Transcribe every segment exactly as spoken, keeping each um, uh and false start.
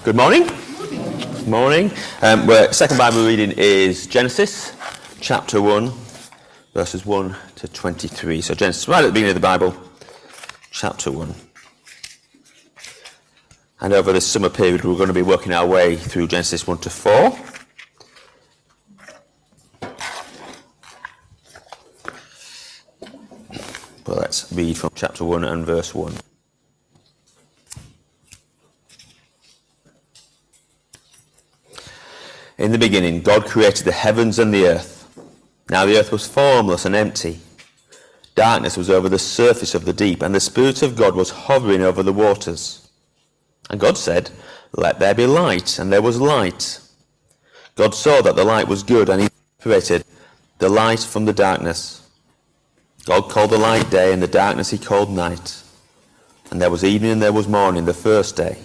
Good morning. Good morning. Um, our second Bible reading is Genesis, chapter one, verses one to twenty-three. So Genesis, right at the beginning of the Bible, chapter one. And over this summer period, we're going to be working our way through Genesis one to four. But let's read from chapter one and verse one. In the beginning, God created the heavens and the earth. Now the earth was formless and empty. Darkness was over the surface of the deep, and the Spirit of God was hovering over the waters. And God said, "Let there be light," and there was light. God saw that the light was good, and he separated the light from the darkness. God called the light day, and the darkness he called night. And there was evening and there was morning the first day.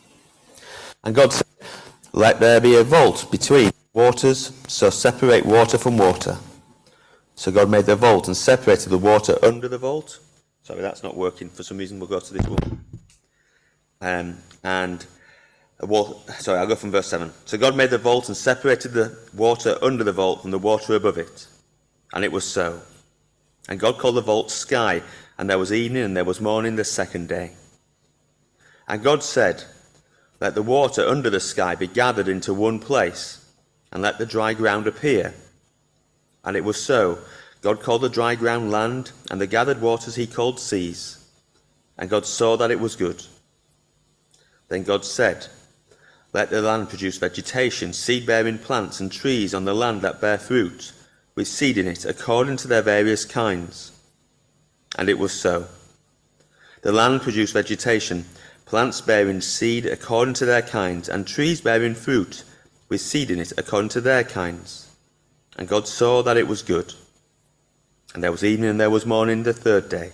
And God said, "Let there be a vault between waters, so separate water from water." So God made the vault and separated the water under the vault. Sorry, that's not working. For some reason, we'll go to this one. Um, and, a wall, sorry, I'll go from verse seven. So God made the vault and separated the water under the vault from the water above it. And it was so. And God called the vault sky, and there was evening and there was morning the second day. And God said, "Let the water under the sky be gathered into one place, and let the dry ground appear." And it was so. God called the dry ground land, and the gathered waters he called seas. And God saw that it was good. Then God said, "Let the land produce vegetation, seed-bearing plants, and trees on the land that bear fruit, with seed in it, according to their various kinds." And it was so. The land produced vegetation, plants bearing seed according to their kinds, and trees bearing fruit with seed in it according to their kinds. And God saw that it was good. And there was evening and there was morning the third day.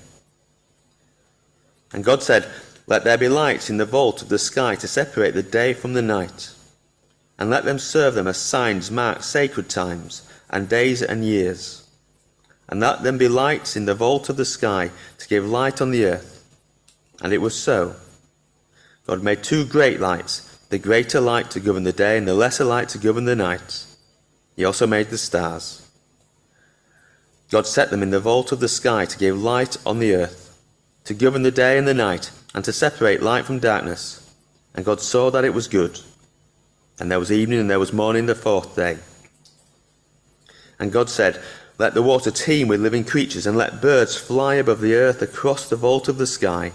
And God said, "Let there be lights in the vault of the sky to separate the day from the night, and let them serve them as signs, mark sacred times, and days and years. And let them be lights in the vault of the sky to give light on the earth." And it was so. God made two great lights, the greater light to govern the day and the lesser light to govern the night. He also made the stars. God set them in the vault of the sky to give light on the earth, to govern the day and the night, and to separate light from darkness. And God saw that it was good. And there was evening and there was morning the fourth day. And God said, "Let the water teem with living creatures, and let birds fly above the earth across the vault of the sky."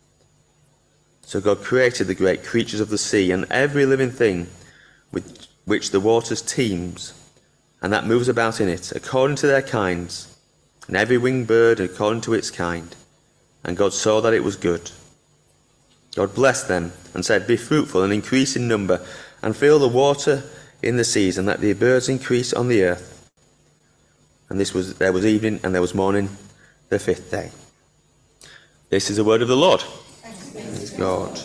So God created the great creatures of the sea, and every living thing with which the waters teems, and that moves about in it, according to their kinds, and every winged bird according to its kind. And God saw that it was good. God blessed them, and said, "Be fruitful and increase in number, and fill the water in the seas, and let the birds increase on the earth." And this was there was evening and there was morning the fifth day. This is the word of the Lord. Thanks God.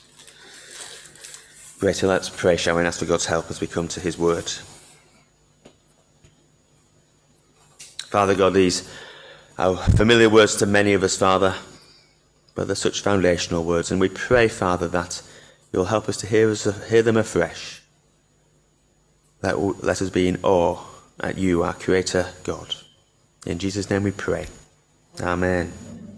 Great, so let's pray, shall we, and ask for God's help as we come to his word. Father God, these are familiar words to many of us, Father, but they're such foundational words, and we pray, Father, that you'll help us to hear us hear them afresh. Let, let us be in awe at you, our Creator God. In Jesus' name we pray. Amen.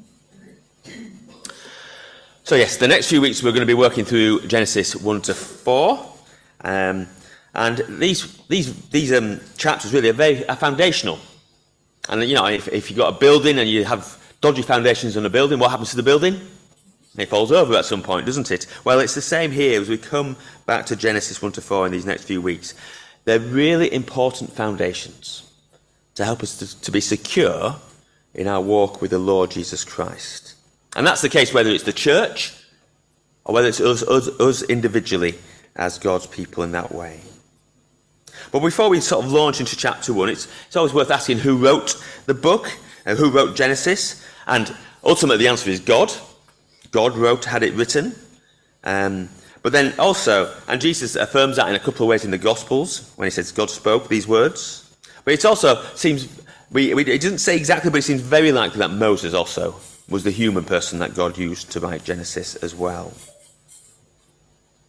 So yes, the next few weeks we're going to be working through Genesis one to four, um, and these these these um, chapters really are very are foundational. And you know, if, if you've got a building and you have dodgy foundations on a building, what happens to the building? It falls over at some point, doesn't it? Well, it's the same here as we come back to Genesis one to four in these next few weeks. They're really important foundations to help us to, to be secure in our walk with the Lord Jesus Christ. And that's the case whether it's the church or whether it's us, us, us individually as God's people in that way. But before we sort of launch into chapter one, it's, it's always worth asking who wrote the book and who wrote Genesis. And ultimately the answer is God. God wrote, had it written. Um, but then also, and Jesus affirms that in a couple of ways in the Gospels when he says God spoke these words. But it also seems, we, we, it doesn't say exactly, but it seems very likely that Moses also was the human person that God used to write Genesis as well.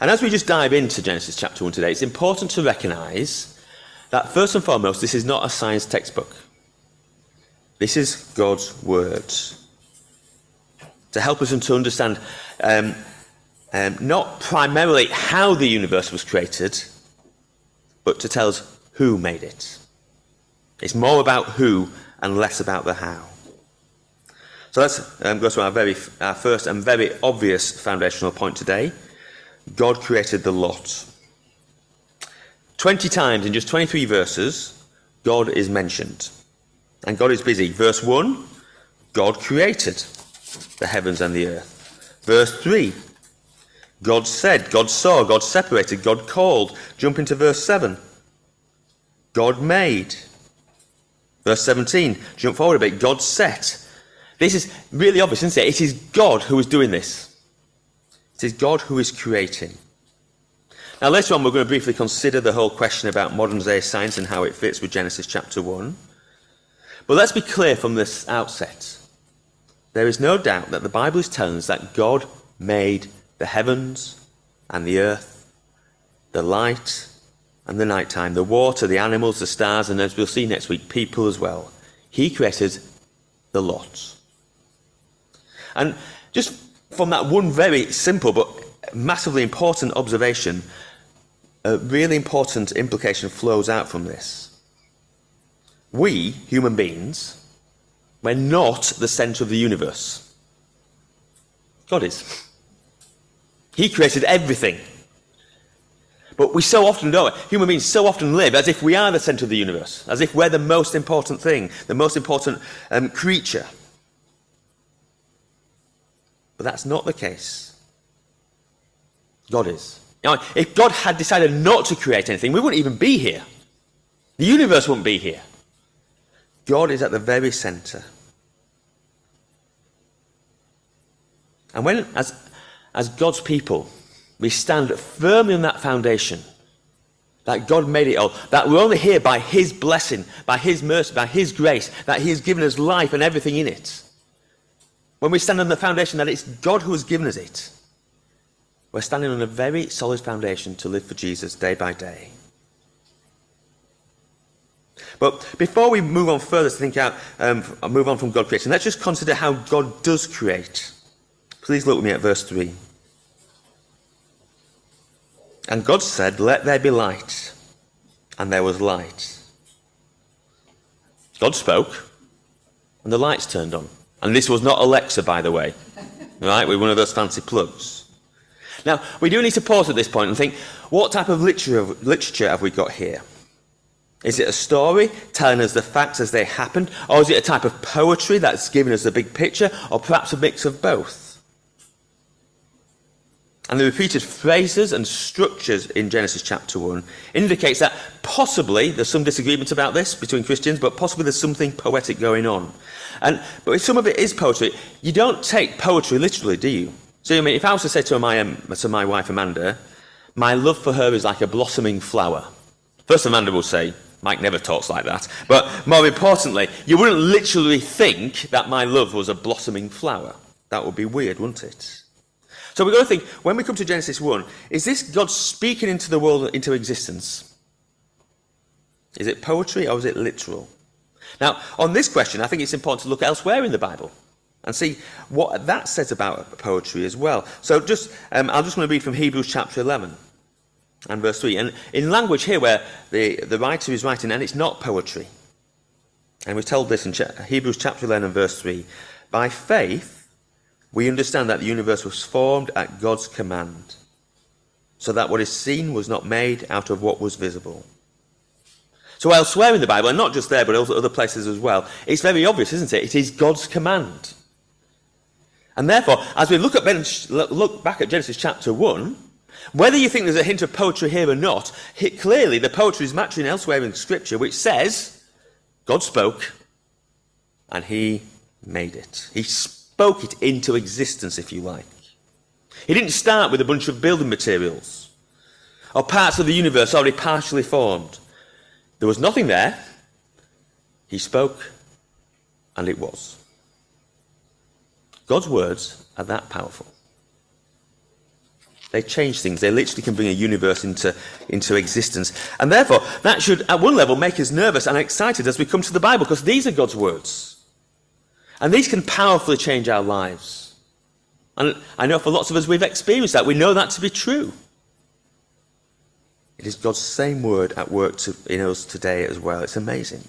And as we just dive into Genesis chapter one today, it's important to recognise that first and foremost, this is not a science textbook. This is God's word to help us and to understand um, um, not primarily how the universe was created, but to tell us who made it. It's more about who and less about the how. So let's um, go to our very our first and very obvious foundational point today. God created the lot. Twenty times in just twenty-three verses, God is mentioned. And God is busy. Verse one, God created the heavens and the earth. Verse three, God said, God saw, God separated, God called. Jump into verse seven. God made. Verse seventeen, jump forward a bit. God set. This is really obvious, isn't it? It is God who is doing this. It is God who is creating. Now later on we're going to briefly consider the whole question about modern day science and how it fits with Genesis chapter one. But let's be clear from this outset. There is no doubt that the Bible is telling us that God made the heavens and the earth, the light and the nighttime, the water, the animals, the stars, and as we'll see next week, people as well. He created the lot. And just from that one very simple but massively important observation, a really important implication flows out from this. We, human beings, we're not the centre of the universe. God is. He created everything. But we so often don't. Human beings so often live as if we are the centre of the universe, as if we're the most important thing, the most important um, creature. But that's not the case. God is. Now, if God had decided not to create anything, we wouldn't even be here. The universe wouldn't be here. God is at the very centre. And when, as, as God's people, we stand firmly on that foundation, that God made it all, that we're only here by his blessing, by his mercy, by his grace, that he has given us life and everything in it. When we stand on the foundation that it's God who has given us it, we're standing on a very solid foundation to live for Jesus day by day. But before we move on further to think out, um, move on from God creation, let's just consider how God does create. Please look with me at verse three. And God said, "Let there be light," and there was light. God spoke, and the lights turned on. And this was not Alexa, by the way, right, with one of those fancy plugs. Now, we do need to pause at this point and think, what type of literature, literature have we got here? Is it a story telling us the facts as they happened, or is it a type of poetry that's giving us the big picture, or perhaps a mix of both? And the repeated phrases and structures in Genesis chapter one indicates that possibly, there's some disagreement about this between Christians, but possibly there's something poetic going on. And but if some of it is poetry, you don't take poetry literally, do you? So I mean, if I was to say to my, um, to my wife Amanda, my love for her is like a blossoming flower. First Amanda will say, Mike never talks like that. But more importantly, you wouldn't literally think that my love was a blossoming flower. That would be weird, wouldn't it? So we've got to think, when we come to Genesis one, is this God speaking into the world, into existence? Is it poetry or is it literal? Now, on this question, I think it's important to look elsewhere in the Bible and see what that says about poetry as well. So just, um, I'm just going to read from Hebrews chapter eleven and verse three. And in language here where the, the writer is writing, and it's not poetry. And we're told this in Hebrews chapter eleven and verse three. By faith, we understand that the universe was formed at God's command, so that what is seen was not made out of what was visible. So elsewhere in the Bible, and not just there, but also other places as well, it's very obvious, isn't it? It is God's command. And therefore, as we look, at, look back at Genesis chapter one, whether you think there's a hint of poetry here or not, it, clearly the poetry is matching elsewhere in Scripture, which says, God spoke, and he made it. He spoke it into existence, if you like. He didn't start with a bunch of building materials or parts of the universe already partially formed. There was nothing there. He spoke, and it was. God's words are that powerful. They change things. They literally can bring a universe into, into existence. And therefore, that should, at one level, make us nervous and excited as we come to the Bible, because these are God's words. And these can powerfully change our lives. And I know for lots of us, we've experienced that. We know that to be true. It is God's same word at work to, in us today as well. It's amazing.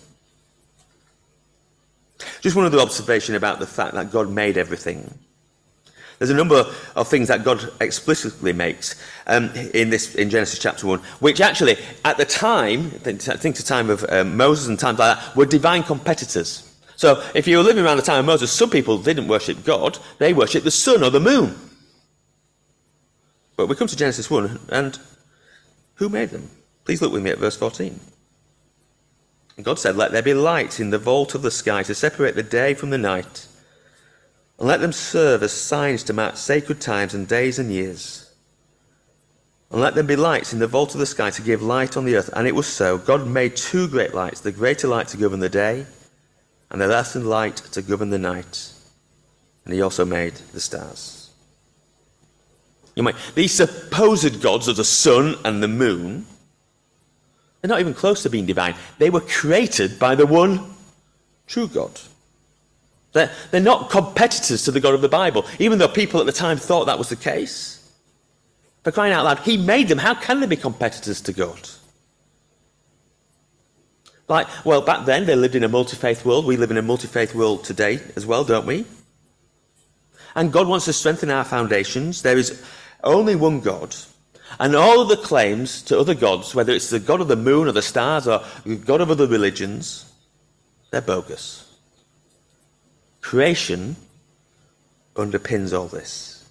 Just one other observation about the fact that God made everything. There's a number of things that God explicitly makes um, in this in Genesis chapter one, which actually, at the time, I think the time of um, Moses and times like that, were divine competitors. So if you were living around the time of Moses, some people didn't worship God, they worshipped the sun or the moon. But we come to Genesis one, and who made them? Please look with me at verse fourteen. And God said, "Let there be lights in the vault of the sky to separate the day from the night, and let them serve as signs to mark sacred times and days and years. And let them be lights in the vault of the sky to give light on the earth." And it was so. God made two great lights, the greater light to govern the day, and the lesser light to govern the night. And he also made the stars. You might, these supposed gods of the sun and the moon, they're not even close to being divine. They were created by the one true God. They're, they're not competitors to the God of the Bible, even though people at the time thought that was the case. For crying out loud, he made them. How can they be competitors to God? Like, well, back then they lived in a multi-faith world. We live in a multi-faith world today as well, don't we? And God wants to strengthen our foundations. There is only one God. And all of the claims to other gods, whether it's the God of the moon or the stars or the God of other religions, they're bogus. Creation underpins all this.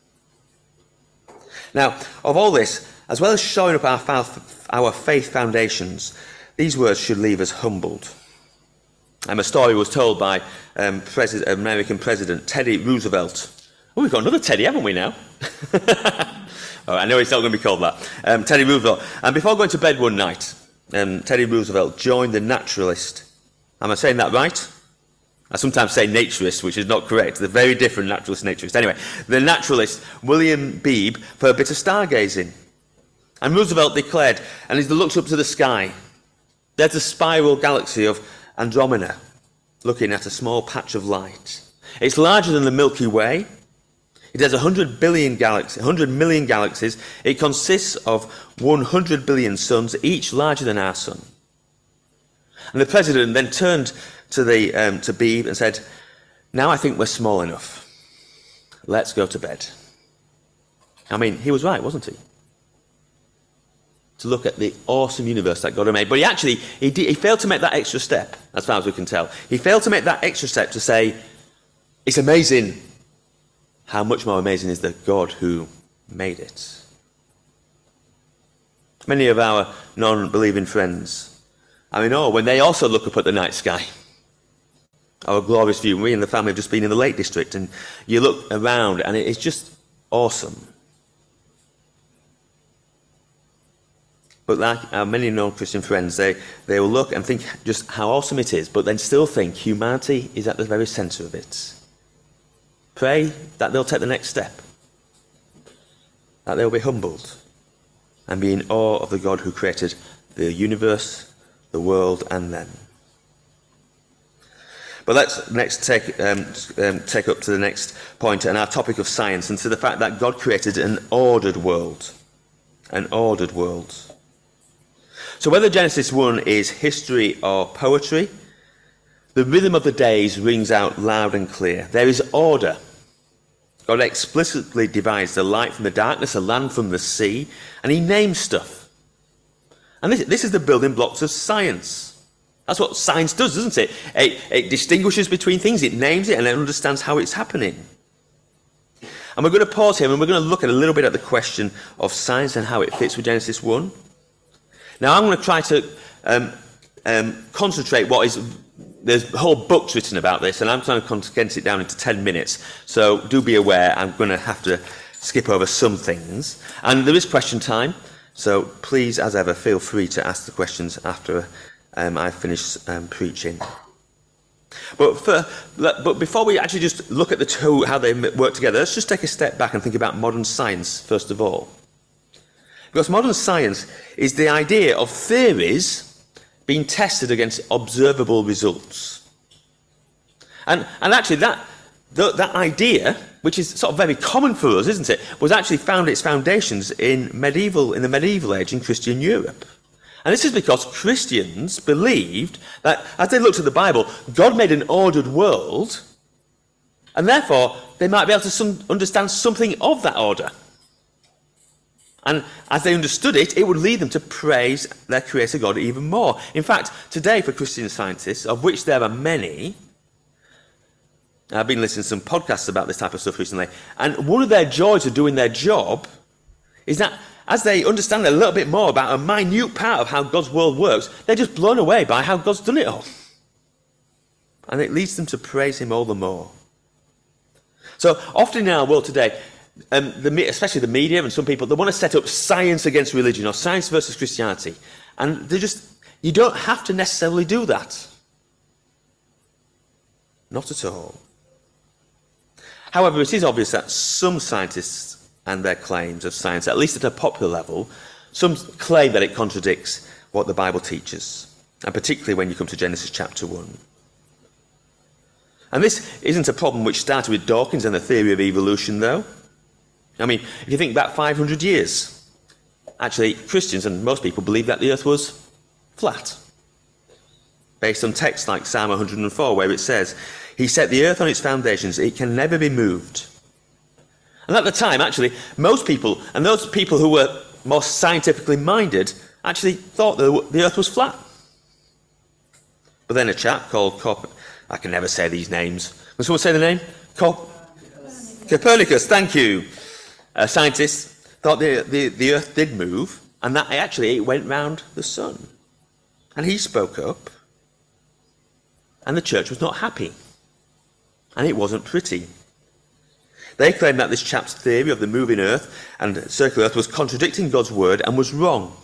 Now, of all this, as well as showing up our, our faith foundations, these words should leave us humbled. Um, a story was told by um, President, American President Teddy Roosevelt. Oh, we've got another Teddy, haven't we now? Oh, I know it's not going to be called that. Um, Teddy Roosevelt. And before going to bed one night, um, Teddy Roosevelt joined the naturalist. Am I saying that right? I sometimes say naturalist, which is not correct. They're very different, naturalist and naturalist. Anyway, the naturalist, William Beebe, for a bit of stargazing. And Roosevelt declared, and as he looks up to the sky, there's a spiral galaxy of Andromeda, looking at a small patch of light. It's larger than the Milky Way. It has one hundred billion galaxies, one hundred million galaxies. It consists of one hundred billion suns, each larger than our sun. And the president then turned to the um, to Beebe and said, "Now I think we're small enough. Let's go to bed." I mean, he was right, wasn't he? To look at the awesome universe that God had made. But he actually, he, did, he failed to make that extra step, as far as we can tell. He failed to make that extra step to say, it's amazing. How much more amazing is the God who made it? Many of our non-believing friends are in awe when they also look up at the night sky. Our glorious view. We in the family have just been in the Lake District, and you look around and it's just awesome. But like our many non-Christian friends, they, they will look and think just how awesome it is, but then still think humanity is at the very centre of it. Pray that they'll take the next step, that they'll be humbled and be in awe of the God who created the universe, the world, and them. But let's next take, um, um, take up to the next point and our topic of science, and to the fact that God created an ordered world. An ordered world. So whether Genesis one is history or poetry, the rhythm of the days rings out loud and clear. There is order. God explicitly divides the light from the darkness, the land from the sea, and he names stuff. And this, this is the building blocks of science. That's what science does, doesn't it? it? It distinguishes between things, it names it, and it understands how it's happening. And we're going to pause here, and we're going to look at a little bit at the question of science and how it fits with Genesis one. Now, I'm going to try to um, um, concentrate what is... There's whole books written about this, and I'm trying to condense it down into ten minutes. So do be aware, I'm going to have to skip over some things. And there is question time, so please, as ever, feel free to ask the questions after um, I finish um, preaching. But, for, but before we actually just look at the two, how they work together, let's just take a step back and think about modern science first of all. Because modern science is the idea of theories being tested against observable results. And, and actually that, the, that idea, which is sort of very common for us, isn't it, was actually found its foundations in medieval, in the medieval age in Christian Europe. And this is because Christians believed that as they looked at the Bible, God made an ordered world, and therefore they might be able to some, understand something of that order. And as they understood it, it would lead them to praise their Creator God even more. In fact, today for Christian scientists, of which there are many, I've been listening to some podcasts about this type of stuff recently, and one of their joys of doing their job is that as they understand a little bit more about a minute part of how God's world works, they're just blown away by how God's done it all. And it leads them to praise him all the more. So often in our world today, um, the, especially the media and some people, they want to set up science against religion or science versus Christianity. And they just, you don't have to necessarily do that. Not at all. However, it is obvious that some scientists and their claims of science, at least at a popular level, some claim that it contradicts what the Bible teaches, and particularly when you come to Genesis chapter one. And this isn't a problem which started with Dawkins and the theory of evolution, though. I mean, if you think back five hundred years, actually Christians and most people believe that the earth was flat, based on texts like Psalm one hundred and four, where it says, "He set the earth on its foundations, it can never be moved." And at the time, actually, most people, and those people who were more scientifically minded, actually thought the, the earth was flat. But then a chap called Cop, I can never say these names. Can someone say the name? Cop, Copernicus, thank you. A scientist thought the, the, the earth did move, and that actually it went round the sun. And he spoke up, and the church was not happy. And it wasn't pretty. They claimed that this chap's theory of the moving earth and circular earth was contradicting God's word and was wrong.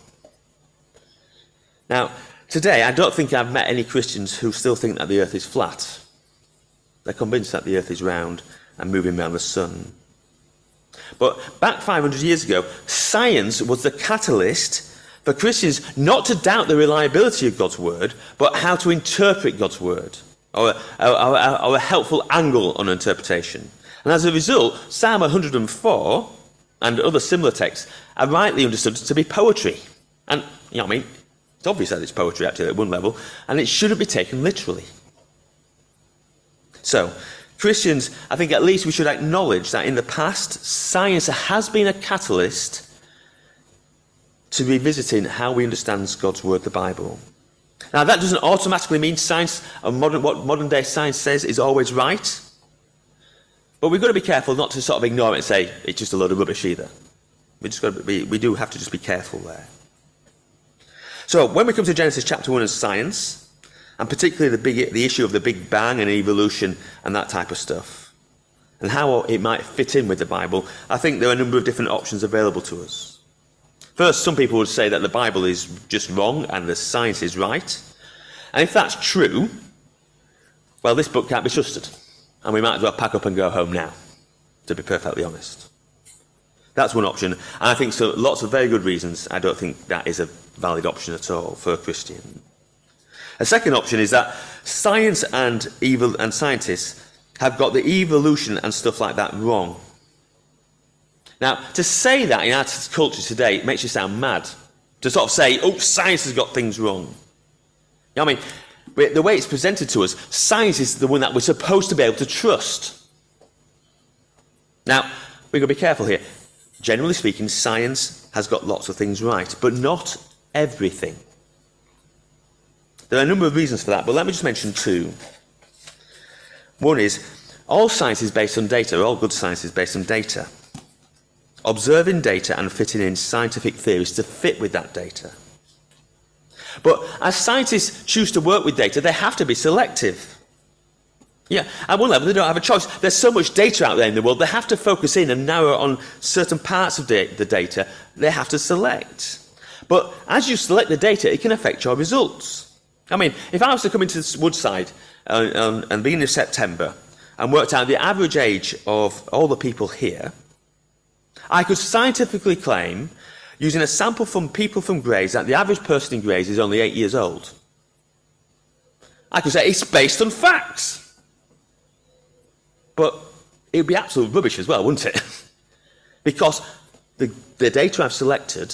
Now, today, I don't think I've met any Christians who still think that the earth is flat. They're convinced that the earth is round and moving around the sun. But back five hundred years ago, science was the catalyst for Christians not to doubt the reliability of God's word, but how to interpret God's word, or a, or a, or a helpful angle on interpretation. And as a result, Psalm one hundred and four and other similar texts are rightly understood to be poetry. And, you know what I mean, it's obvious that it's poetry actually at one level, and it shouldn't be taken literally. So, Christians, I think at least we should acknowledge that in the past, science has been a catalyst to revisiting how we understand God's word, the Bible. Now, that doesn't automatically mean science, or modern, what modern day science says is always right. But we've got to be careful not to sort of ignore it and say it's just a load of rubbish either. We just got to be, we do have to just be careful there. So when we come to Genesis chapter one and science, and particularly the big the issue of the Big Bang and evolution and that type of stuff, and how it might fit in with the Bible, I think there are a number of different options available to us. First, some people would say that the Bible is just wrong and the science is right. And if that's true, well, this book can't be trusted. And we might as well pack up and go home now, to be perfectly honest. That's one option. And I think so lots of very good reasons I don't think that is a valid option at all for a Christian. A second option is that science and evil and scientists have got the evolution and stuff like that wrong. Now, to say that in our culture today, it makes you sound mad. To sort of say, oh, science has got things wrong. You know what I mean? The way it's presented to us, science is the one that we're supposed to be able to trust. Now, we've got to be careful here. Generally speaking, science has got lots of things right, but not everything. There are a number of reasons for that, but let me just mention two. One is, all science is based on data, all good science is based on data. Observing data and fitting in scientific theories to fit with that data. But as scientists choose to work with data, they have to be selective. Yeah, at one level, they don't have a choice. There's so much data out there in the world, they have to focus in and narrow on certain parts of the, the data they have to select. But as you select the data, it can affect your results. I mean, if I was to come into Woodside uh, on, on the beginning of September and worked out the average age of all the people here, I could scientifically claim, using a sample from people from Grays, that the average person in Grays is only eight years old. I could say it's based on facts. But it would be absolute rubbish as well, wouldn't it? Because the, the data I've selected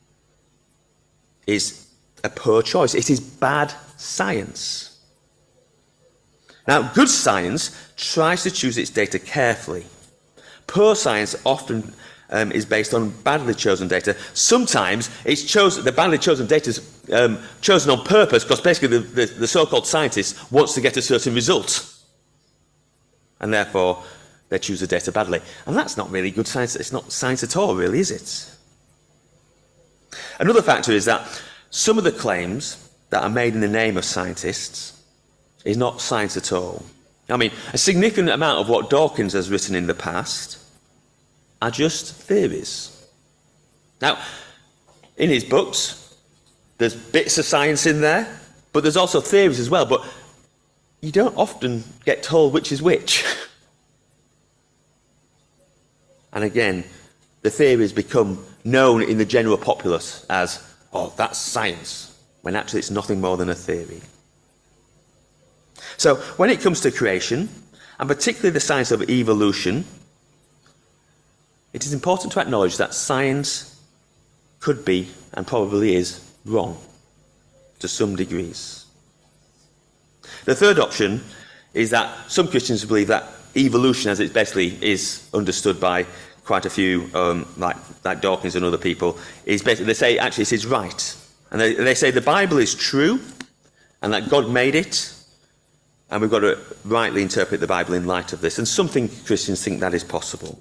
is a poor choice. It is bad science. Now, good science tries to choose its data carefully. Poor science often um, is based on badly chosen data. Sometimes it's chosen, the badly chosen data is um, chosen on purpose because basically the, the, the so-called scientist wants to get a certain result. And therefore, they choose the data badly. And that's not really good science. It's not science at all, really, is it? Another factor is that some of the claims that are made in the name of scientists is not science at all. I mean, a significant amount of what Dawkins has written in the past are just theories. Now, in his books, there's bits of science in there, but there's also theories as well. But you don't often get told which is which. And again, the theories become known in the general populace as, oh, that's science, when actually it's nothing more than a theory. So when it comes to creation, and particularly the science of evolution, it is important to acknowledge that science could be, and probably is, wrong to some degrees. The third option is that some Christians believe that evolution, as it basically is understood by quite a few, um, like, like Dawkins and other people, is basically, they say actually it is right. And they, they say the Bible is true and that God made it, and we've got to rightly interpret the Bible in light of this. And some think, Christians think that is possible.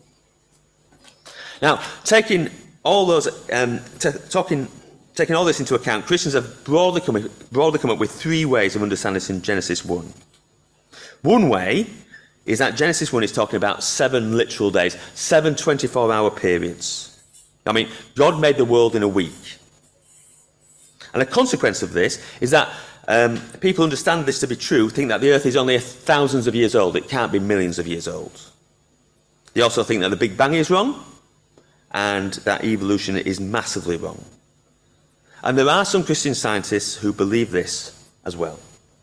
Now, taking all those, um, t- talking, taking all this into account, Christians have broadly come, broadly come up with three ways of understanding this in Genesis one. One way is that Genesis one is talking about seven literal days, seven twenty-four hour periods. I mean, God made the world in a week. And a consequence of this is that um, people understand this to be true, think that the earth is only thousands of years old. It can't be millions of years old. They also think that the Big Bang is wrong and that evolution is massively wrong. And there are some Christian scientists who believe this as well.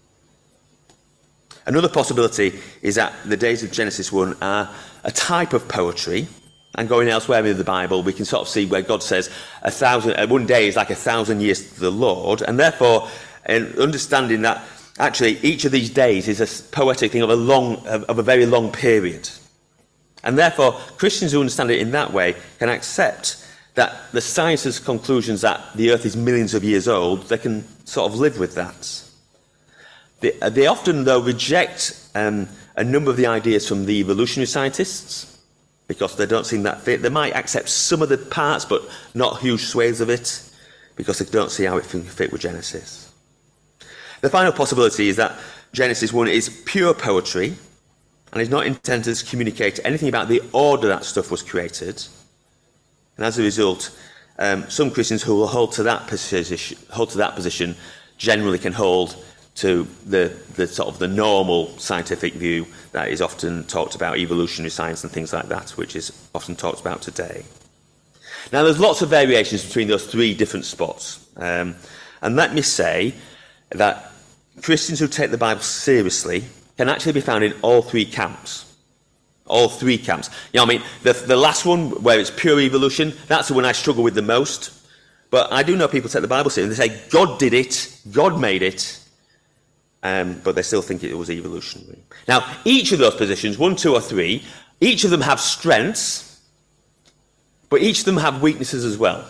Another possibility is that the days of Genesis one are a type of poetry, and going elsewhere in the Bible, we can sort of see where God says a thousand, uh, one day is like a thousand years to the Lord, and therefore, in understanding that actually each of these days is a poetic thing of a long, of, of a very long period, and therefore Christians who understand it in that way can accept that the science's conclusions that the Earth is millions of years old, they can sort of live with that. They, they often, though, reject um, a number of the ideas from the evolutionary scientists because they don't seem that fit. They might accept some of the parts, but not huge swathes of it, because they don't see how it can fit with Genesis. The final possibility is that Genesis one is pure poetry and is not intended to communicate anything about the order that stuff was created. And as a result, um, some Christians who will hold to that position, hold to that position generally can hold to the, the sort of the normal scientific view that is often talked about, evolutionary science and things like that, which is often talked about today. Now, there's lots of variations between those three different spots. Um, and let me say that Christians who take the Bible seriously can actually be found in all three camps. All three camps. You know what I mean? The, the last one, where it's pure evolution, that's the one I struggle with the most. But I do know people take the Bible seriously and they say, God did it, God made it, Um, but they still think it was evolutionary. Now, each of those positions, one, two, or three, each of them have strengths, but each of them have weaknesses as well.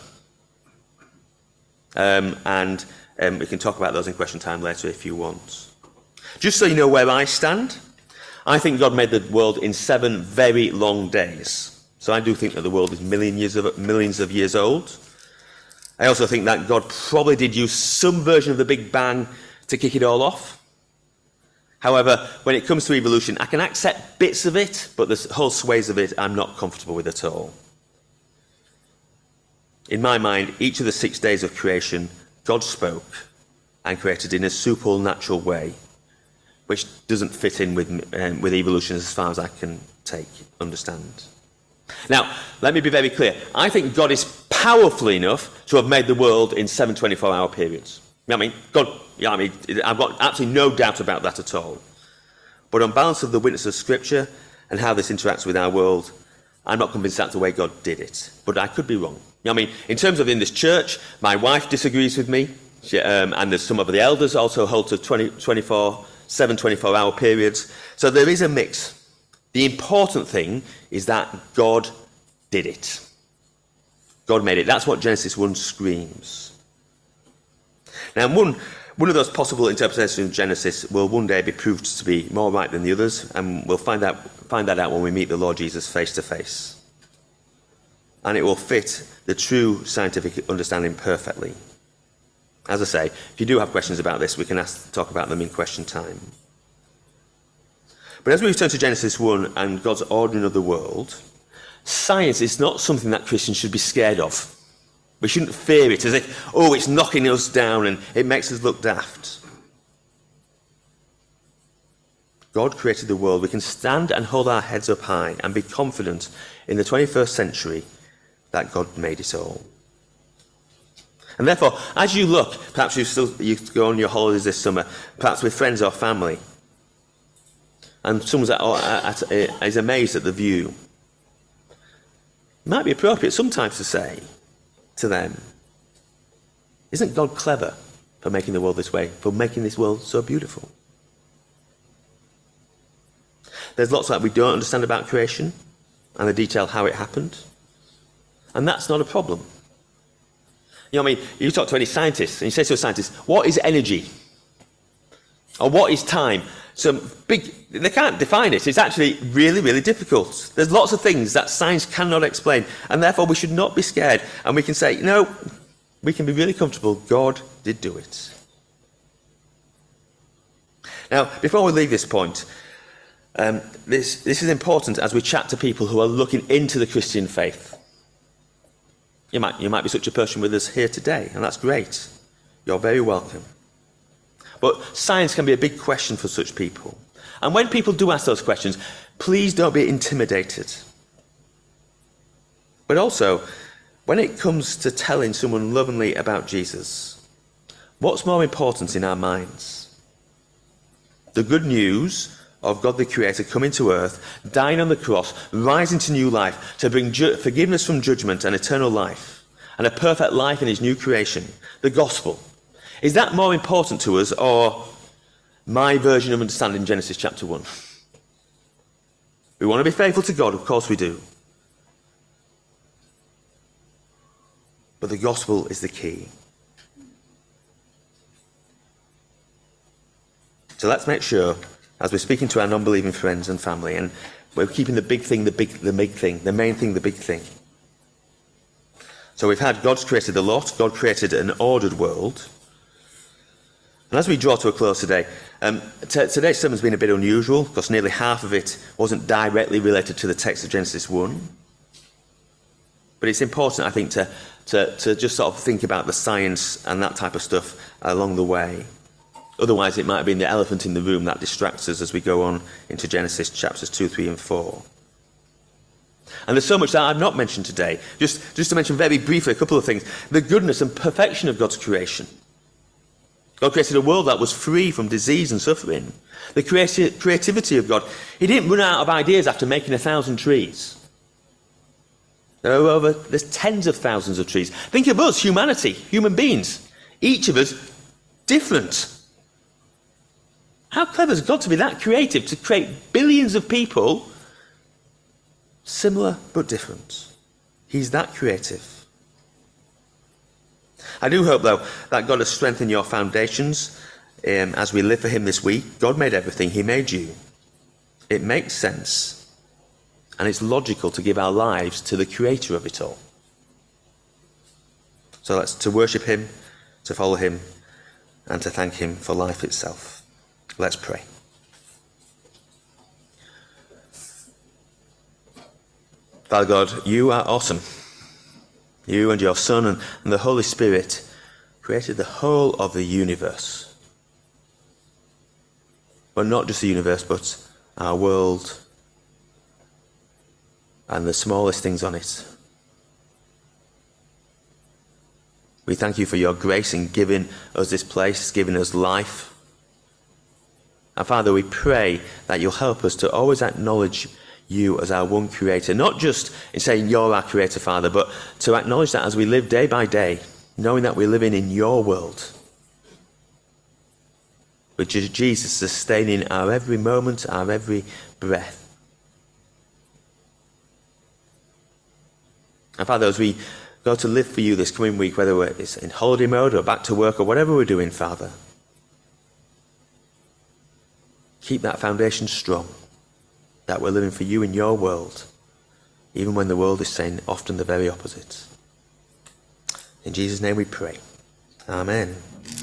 Um, and um, we can talk about those in question time later if you want. Just so you know where I stand, I think God made the world in seven very long days. So I do think that the world is million years of, millions of years old. I also think that God probably did use some version of the Big Bang to kick it all off. However, when it comes to evolution, I can accept bits of it, but the whole swathes of it I'm not comfortable with at all. In my mind, each of the six days of creation, God spoke and created in a supernatural way. which doesn't fit in with, um, with evolution as far as I can take, understand. Now, let me be very clear. I think God is powerful enough to have made the world in seven twenty-four hour periods. I mean, God, yeah, I mean, I've got absolutely no doubt about that at all. But on balance of the witness of Scripture and how this interacts with our world, I'm not convinced that's the way God did it. But I could be wrong. I mean, in terms of in this church, my wife disagrees with me, she, um, and there's some of the elders also hold to twenty, twenty-four, seven twenty-four hour periods. So there is a mix. The important thing is that God did it. God made it. That's what Genesis one screams. Now, one, one of those possible interpretations of Genesis will one day be proved to be more right than the others, and we'll find out, find that out when we meet the Lord Jesus face to face. And it will fit the true scientific understanding perfectly. As I say, if you do have questions about this, we can ask, talk about them in question time. But as we return to Genesis one and God's ordering of the world, science is not something that Christians should be scared of. We shouldn't fear it as if, oh, it's knocking us down and it makes us look daft. God created the world. We can stand and hold our heads up high and be confident in the twenty-first century that God made it all. And therefore, as you look, perhaps you still you go on your holidays this summer, perhaps with friends or family, and someone is amazed at the view, it might be appropriate sometimes to say to them, isn't God clever for making the world this way, for making this world so beautiful? There's lots that we don't understand about creation and the detail how it happened, and that's not a problem. You know what I mean? You talk to any scientist and you say to a scientist, what is energy? Or what is time? So big, they can't define it. It's actually really, really difficult. There's lots of things that science cannot explain, and therefore we should not be scared. And we can say, no, we can be really comfortable. God did do it. Now, before we leave this point, um, this, this is important as we chat to people who are looking into the Christian faith. You might, you might be such a person with us here today, and that's great. You're very welcome. But science can be a big question for such people. And when people do ask those questions, please don't be intimidated. But also, when it comes to telling someone lovingly about Jesus, what's more important in our minds? The good news of God the Creator coming to earth, dying on the cross, rising to new life, to bring ju- forgiveness from judgment and eternal life, and a perfect life in his new creation, the gospel. Is that more important to us, or my version of understanding Genesis chapter one? We want to be faithful to God, of course we do. But the gospel is the key. So let's make sure, as we're speaking to our non-believing friends and family, and we're keeping the big thing, the big, the big thing, the main thing, the big thing. So we've had God's created a lot, God created an ordered world. And as we draw to a close today, um, t- today's sermon has been a bit unusual because nearly half of it wasn't directly related to the text of Genesis one. But it's important, I think, to, to, to just sort of think about the science and that type of stuff along the way. Otherwise, it might have been the elephant in the room that distracts us as we go on into Genesis chapters two, three, and four. And there's so much that I've not mentioned today. Just, just to mention very briefly a couple of things. The goodness and perfection of God's creation. God created a world that was free from disease and suffering. The creati- creativity of God. He didn't run out of ideas after making a thousand trees. There are over, there's tens of thousands of trees. Think of us, humanity, human beings. Each of us different. How clever is God to be that creative, to create billions of people, similar but different? He's that creative. I do hope, though, that God has strengthened your foundations um, as we live for him this week. God made everything. He made you. It makes sense. And it's logical to give our lives to the creator of it all. So let's to worship him, to follow him, and to thank him for life itself. Let's pray. Father God, you are awesome. You and your Son and, and the Holy Spirit created the whole of the universe. But not just the universe, but our world and the smallest things on it. We thank you for your grace in giving us this place, giving us life. And Father, we pray that you'll help us to always acknowledge you as our one creator, not just in saying you're our creator, Father, but to acknowledge that as we live day by day, knowing that we're living in your world, with Jesus sustaining our every moment, our every breath. And Father, as we go to live for you this coming week, whether it's in holiday mode or back to work or whatever we're doing, Father, keep that foundation strong, that we're living for you in your world, even when the world is saying often the very opposite. In Jesus' name we pray. Amen.